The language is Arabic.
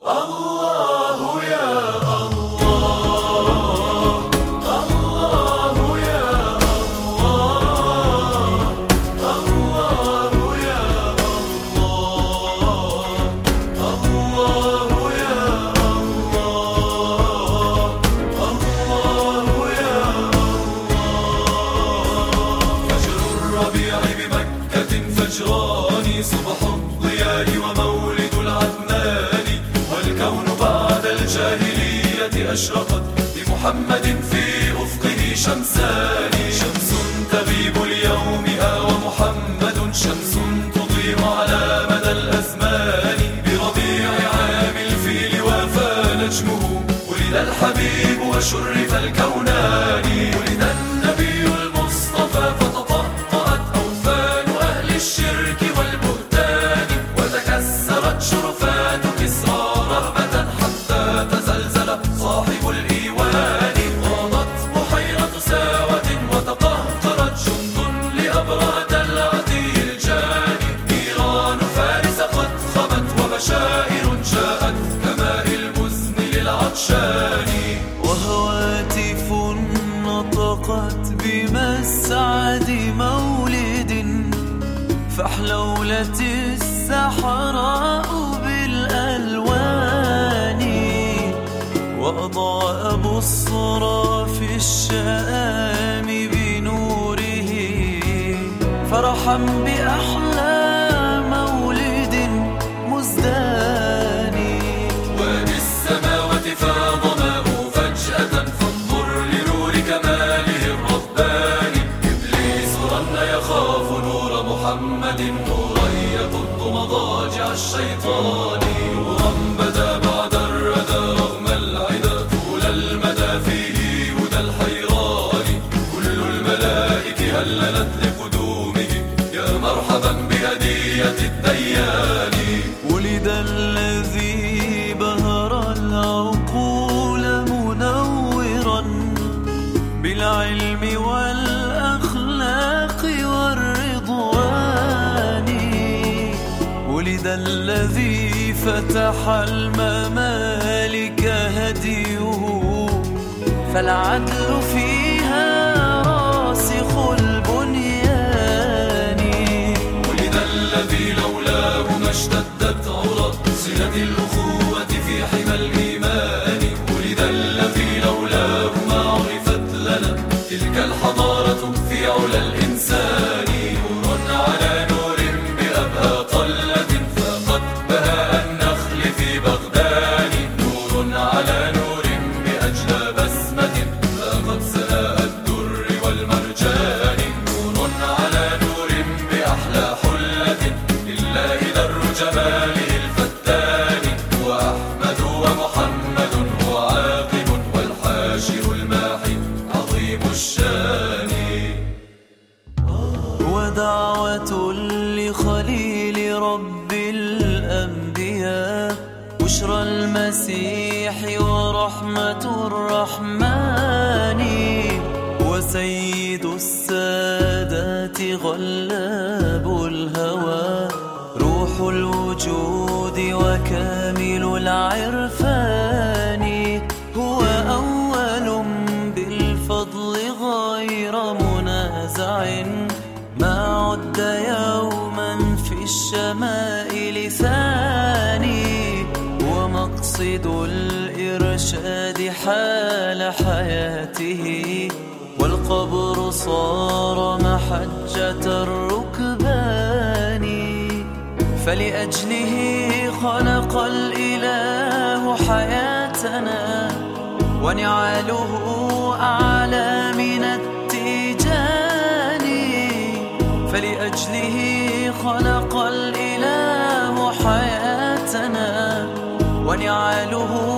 الله يا الله، الله يا الله، الله يا الله، الله يا الله، الله يا الله. فجر الربيع بمكة فجران، صبح الضياء ومولد العدنان، والكون بعد الجاهلية أشرقت بمحمد في أفقه شمسان. شمس تغيب اليوم ومحمد شمس تضيء على مدى الأزمان. بربيع عام الفيل وافى نجمه، ولد الحبيب وشرف الكونان. ولد النبي المصطفى فتطهرت أوثان أهل الشرك والبهتان، وتكسرت شرفات كسرى رهبة حتى تزلزل صاحب الإيوان. غاضت بحيرة ساوة وتقهقرت جند لأبرهة العتي الجاني. نيران فارس قد خبت وبشائر جاءت كماء المزن للعطشان. وهواتف نطقت بمسعد مولد، فاحلولت السحراء بالألوان. وأضاء بصرى في الشام بنوره، فرحا بأحلى مولد مزدان. وادي السماوات فاض ماء فجأة، فانظر لنور كماله الرباني. إبليس رن يخاف نور محمد، نورا يقض مضاجع الشيطان. نورا بدا بعد الردى رغم العدا، طول المدى فيه هدى الحيران. كل الملائكة هللت لقدومه، يا مرحبا بهدية الديان. ولد الذي بهر العقول منورا بالعلم والأخلاق والرضوان. ولد الذي فتح الممالك هديه، فالعدل فيها راسخ البنيان. ولد الذي لولاه ما اشتدت عرى صلة الأخوة في حمى الإيمان. ولد الذي لولاه ما عرفت لنا تلك الحضارة في علا الإنسان. نور على نور بأبهى طلة، فقد بهاء النخل في بغداد. نور على نور بأجلى بسمة، فقد سناء الدر والمرجان. نور على نور بأحلى حلة، لله در جماله الفتان. هو أحمد ومحمد هو عاقب، والحاشر الماحي عظيم الشان. ودعوة لخليل رب الأنبياء، بشرى المسيح ورحمة الرحمن. وسيد السادات غلاب الهوى، روح الوجود وكامل العرفان. هو أول بالفضل غير منازع، ما عد يوما في الشمائل ثاني. ومقصد الإرشاد حال حياته، والقبر صار محجة الركبان. فلأجله خلق الإله حياتنا، ونعاله أعلى من التيجان. فلأجله خلق الإله حياتنا، ونعاله